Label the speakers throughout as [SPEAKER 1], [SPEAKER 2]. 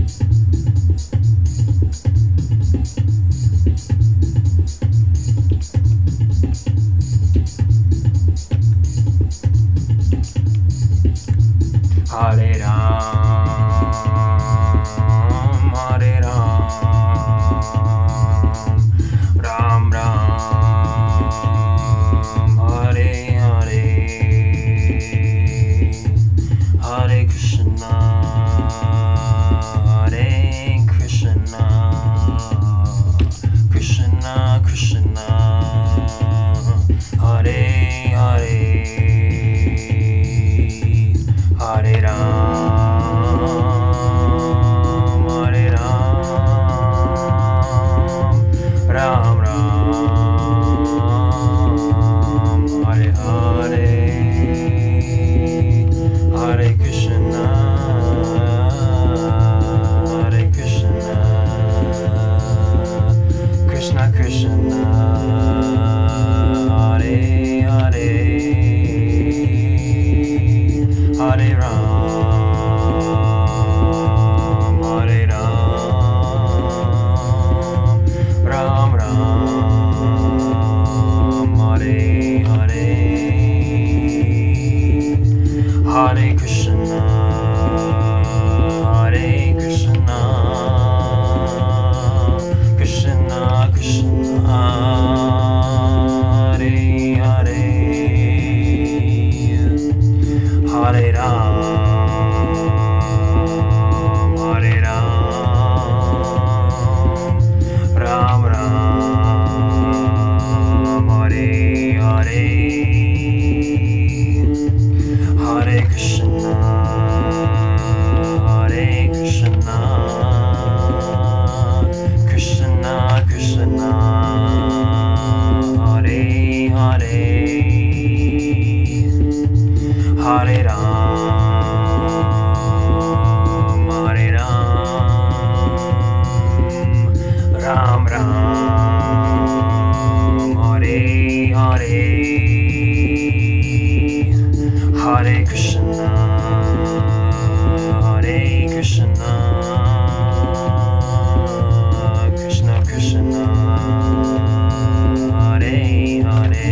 [SPEAKER 1] Hare Ram, Hare Ram, Ram Ram, Hare Hare, Hare Krishna, Hare Krishna, Krishna Krishna, Hare Hare, Hare Ram, Hare Ram, Ram Ram, Hare Hare, Hare Krishna, Hare Krishna, Krishna Krishna, Hare Hare, Hare Ram, Hare Ram, Ram Ram, Hare Hare, Hare Krishna, Hare Krishna, Krishna Krishna, Hare Hare, Hare Ram, Hare Ram, Ram Ram, Hare Hare, Hare Krishna, Hare Krishna, Krishna Krishna, Hare Hare, Hare Ram, Hare Ram, Ram Ram, Hare Hare, Hare Krishna, Hare Krishna, Krishna Krishna, Hare Hare,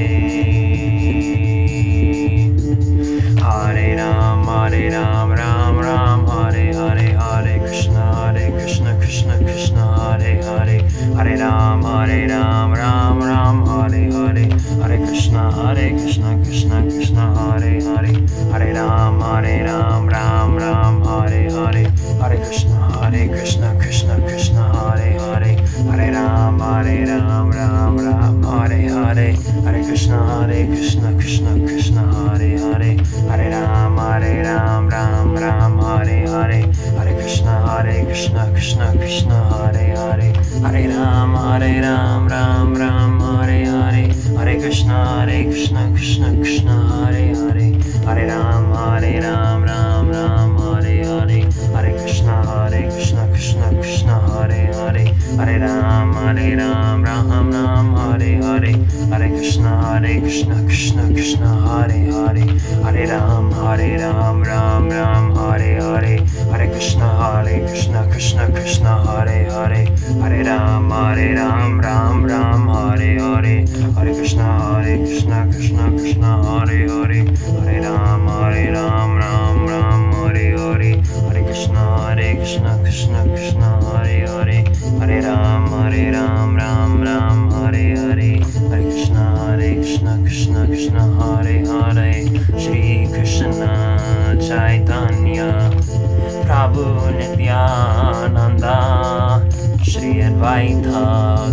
[SPEAKER 1] Hare Ram, Ram Ram, Hare Hare, Hare Krishna, Krishna Krishna, Hare Hare, Hare Ram, Ram Ram, Hare Hare, Hare Krishna, Krishna Krishna, Hare Hare, Hare Ram, Ram Ram, Hare Hare, Hare Krishna, Krishna Krishna, Hare Hare, Hare Ram, Ram Ram, Hare Hare, Hare Krishna, Krishna Krishna, Hare Hare, Hare Ram, Ram Ram, Hare Hare, Hare Krishna, Krishna Krishna, Hare Hare, Hare Ram, Ram Ram, Hare Hare, Hare Krishna, Krishna Krishna, Hare Hare, Hare Ram, Ram Ram, Hare Hare, Hare Krishna, Krishna Krishna, Hare Hare, Hare Ram, Ram Ram, Hare Hare, Hare Krishna, Krishna Krishna, Hare Hare, Hare Ram, Ram Ram, Hare Hare, Hare Krishna, Krishna Krishna, Hare Hare, Hare Ram, Ram Ram, Hare Hare, Hare Krishna, Krishna Krishna, Hare Hare, Hare Ram, Ram Ram, Hare Hare, Hare Krishna, Krishna Krishna, Hare Hare, Hare Ram, Ram Ram, Hare Hare, Hare Krishna, Krishna Krishna, Hare Hare, Shri Krishna Chaitanya Prabhu Nityananda, Shri Advaita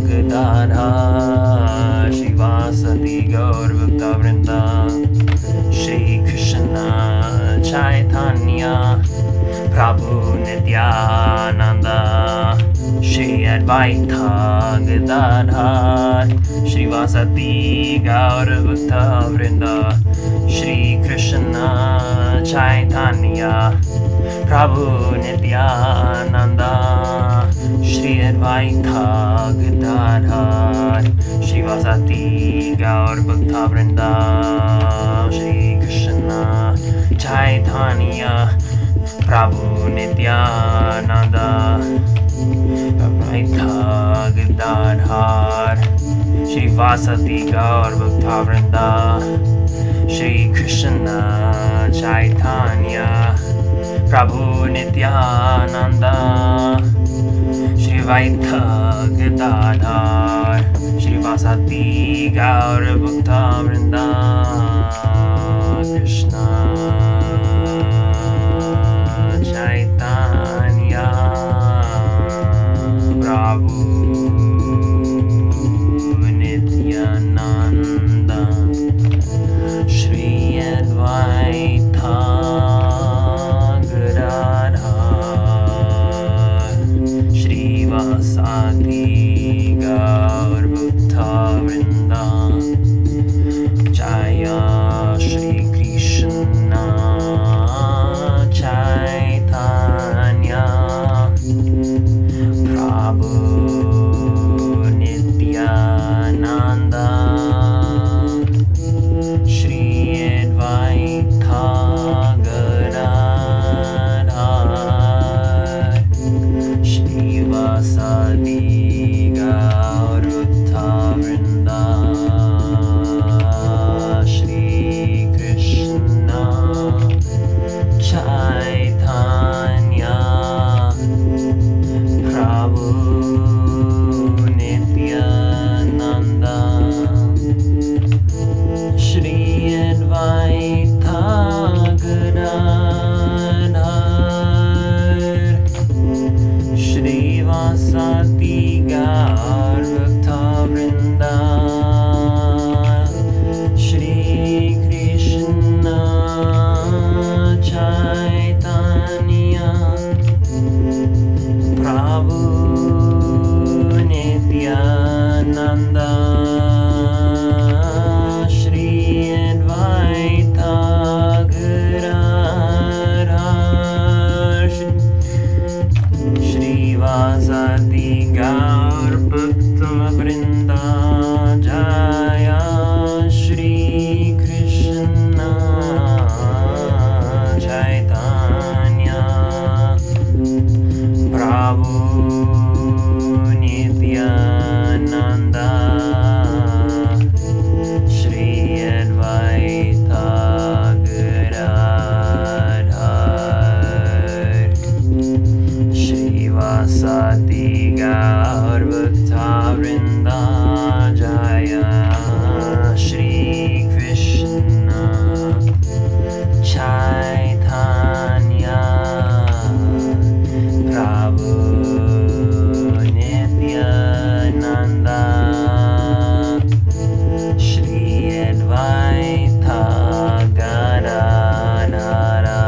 [SPEAKER 1] Gadadhar Shivasati Gaur Bhakta Vrinda, Shri Krishna Chaitanya Prabhu Nityananda, Shri Advaita Gadadhar Shivasati Gaur Bhakta Vrinda, Shri Krishna Chaitanya Prabhu Nityananda, Shri Advaita Gadadhar Shivasati Gaur Bhakta Vrinda, Shri Krishna Chaitanya Prabhu Nityananda, Advaita Gadadhar, Shri Vasati Gaur Bhaktavrinda, Shri Krishna Chaitanya, Prabhu Nityananda, Shri Vaita Gadadhar, Shri Vasati Gaur Bhaktavrinda, Krishna Chaitanya, Prabhu Nityananda, Shri Advaita Gadadhar, Shri Vasati Gaur Bhaktavrinda, Jaya Shri Krishna Chaitanya, Prabhu Nityananda, Shri Advaita Gadadhar, Shri Vasadi Gaur Bhaktavrinda, Shri Krishna Chaitanya, Prabhu Nityananda, Shri Advaita Gadadhar, Shri Vasati Gaur Bhaktavrinda, Shri Krishna Chaitanya, Prabhu Nityananda, Shri Advaita Gadadhar, Shri Vasati Gaur Bhaktavrinda, Jaya Shri Krishna Chaitanya, Prabhu Nityananda, Shri Advaita Gadadhar, Shri Vasati Gaur Bhaktavrinda, Jaya Shri Krishna Chaitanya, Prabhu Nityananda, Shri Advaita Gadadhara,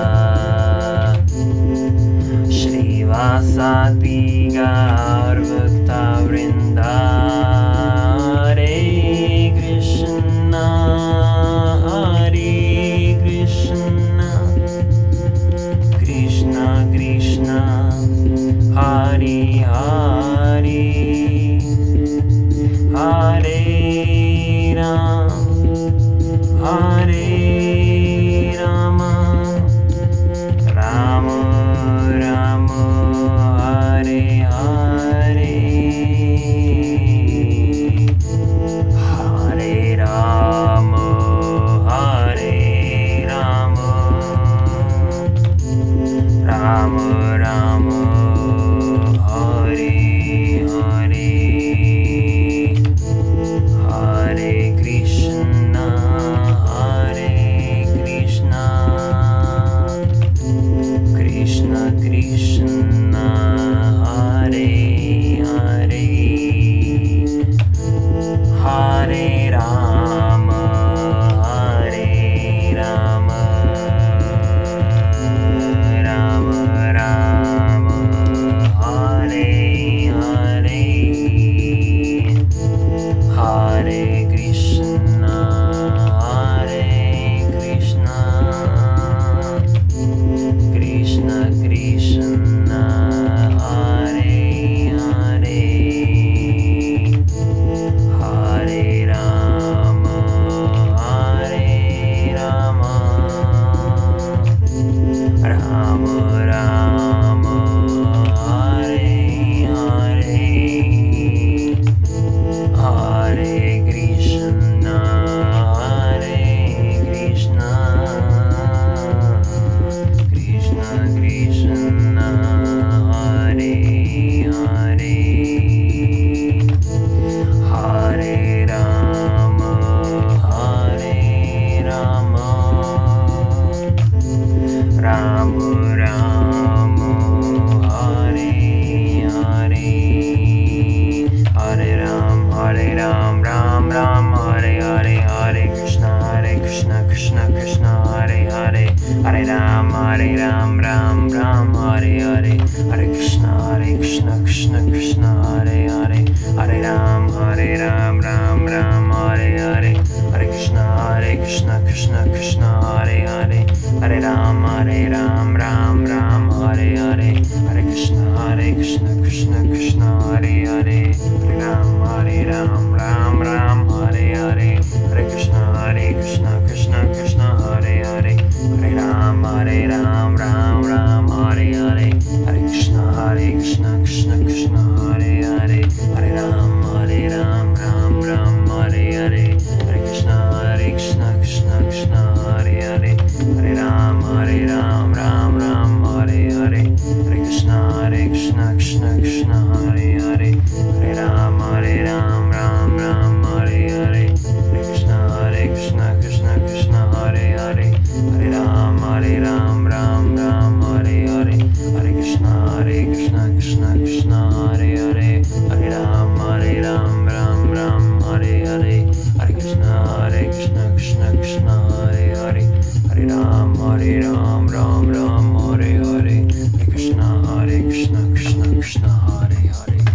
[SPEAKER 1] Shri Vasati Gaur Bhaktavrinda, Hare Krishna, Hare Krishna, Krishna Krishna, Hare Hare, Hare Ram, Hare Rama, Rama Rama, Hare Hare, Hare Rama, Hare Rama, Rama Rama, Hare Rama, Hare Hare, Hare Krishna, Krishna Krishna, Hare Hare, Hare Rama, Hare Rama, Rama Rama, Hare Hare, Hare Ram, Ram Ram, Hare Hare, Hare Krishna, Krishna Krishna, Hare Hare, Hare Ram, Ram Ram, Hare Hare, Hare Krishna, Krishna Krishna, Hare Hare, Hare Ram, Ram Ram, Hare Hare, Hare Krishna, Krishna Krishna, Hare Hare, Hare Ram, Ram Ram, Hare Hare, Hare Krishna, Krishna Krishna, Hare Hare, Hare Ram, Ram Ram, Hare Hare, Hare Krishna, Krishna Krishna, Hare Hare, Hare Ram, Ram Ram, Hare Hare, Hare Krishna, Krishna Krishna, Hare Hare, Hare Ram, Ram Ram, Hare Hare, Hare Krishna, Krishna Krishna, Hare Hare, Hare Ram, Ram Ram, Hare Hare, Hare Krishna, Krishna Krishna, Hare Hare, Hare Ram, Ram Ram, Hare Hare, Hare Krishna, Krishna Krishna, Hare Hare, Hare Ram, Ram Ram, Hare Hare, Hare Krishna, Krishna Krishna, Hare Hare, Hare Ram, Ram Ram, Hare Hare, Hare Krishna, Krishna Krishna, Hare Hare, Hare Ram, Ram Ram, Hare Hare, Hare Krishna, Krishna Krishna, Hare Hare.